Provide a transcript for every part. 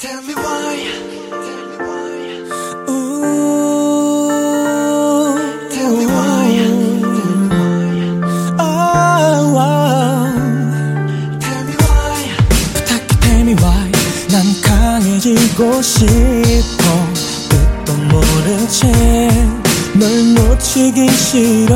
Tell me why. Ooh, tell me why. Oh, tell me why. 부탁해 tell me why. 난 강해지고 싶어. 뜻도 모른 채 널 놓치기 싫어.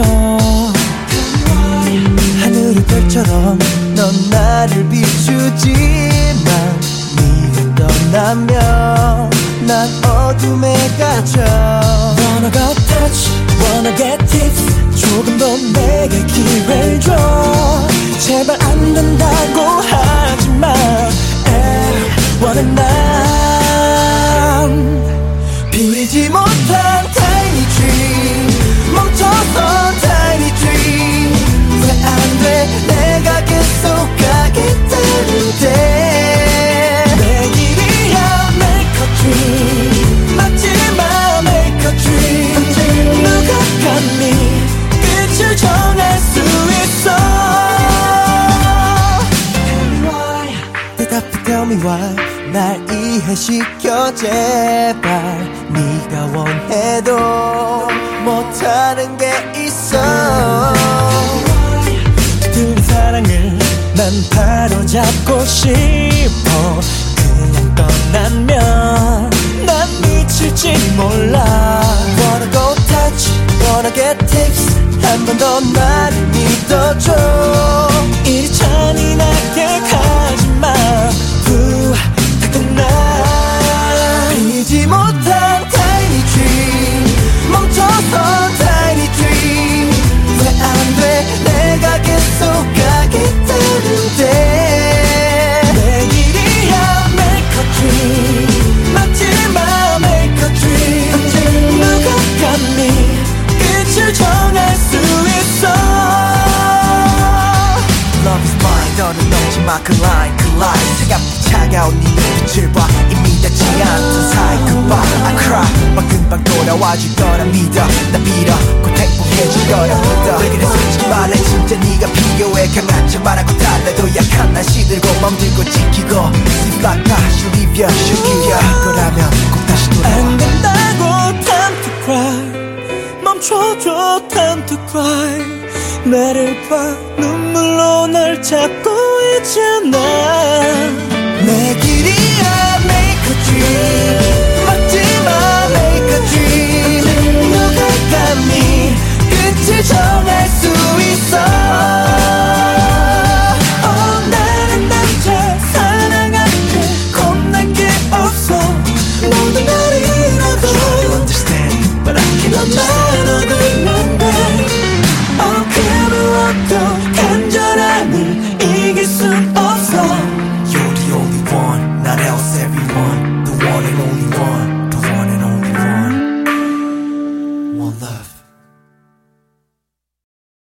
하늘의 별처럼 넌 나를 비추지만 네가 떠나면 난 어둠에 갇혀. Wanna go touch, wanna get tips. 조금 더 내게 기회를 줘. 제발 안 된다고 하지마. 원한 난 피지 못한 tiny dream. 멈춰서 tiny dream. 왜 안 돼 내가 계속 가게 되는데. 내 길이야 make a dream. 막지마 make a dream. 누가 감히 끝을 정할 수 있어. Tell me why. 대답해 tell me why. 날 이해시켜 제발. 네가 원해도 못하는 게 있어. 그 사랑을 난 바로 잡고 싶어. 그냥 떠나면 난 미칠지 몰라. Wanna go touch, wanna get tips. 한 번 더 나를 믿어줘. 이리 잔인하게 가지마. 피지 못한 tiny dream. 멈춰서 tiny dream. 왜 안 돼 내가 계속 가게 되는데. 내 길이야 make a dream. 막지마 make a dream. 누가 감히 끝을 정할 수 있어. Love is blind. 너는 넘지 마 그 line 그 line. 차갑고 차가운 네 눈빛을 봐. 이미 닿지 않던 사이 goodbye. I cry. 막 금방 돌아와줄 거라 믿어. 나 빌어 곧 행복해질 거라 믿어. 왜 그래 솔직히 말해 진짜 네가 필요해. 강한 척 말하고 달래도 약한 날 시들고 멍들고 지키고. If like 다시 리뷰 시키려 거라면 꼭 다시 돌아와. 안 된다고 time to cry. 멈춰줘 time to cry. 나를 봐 눈물로 널 잡고 있잖아. 내 길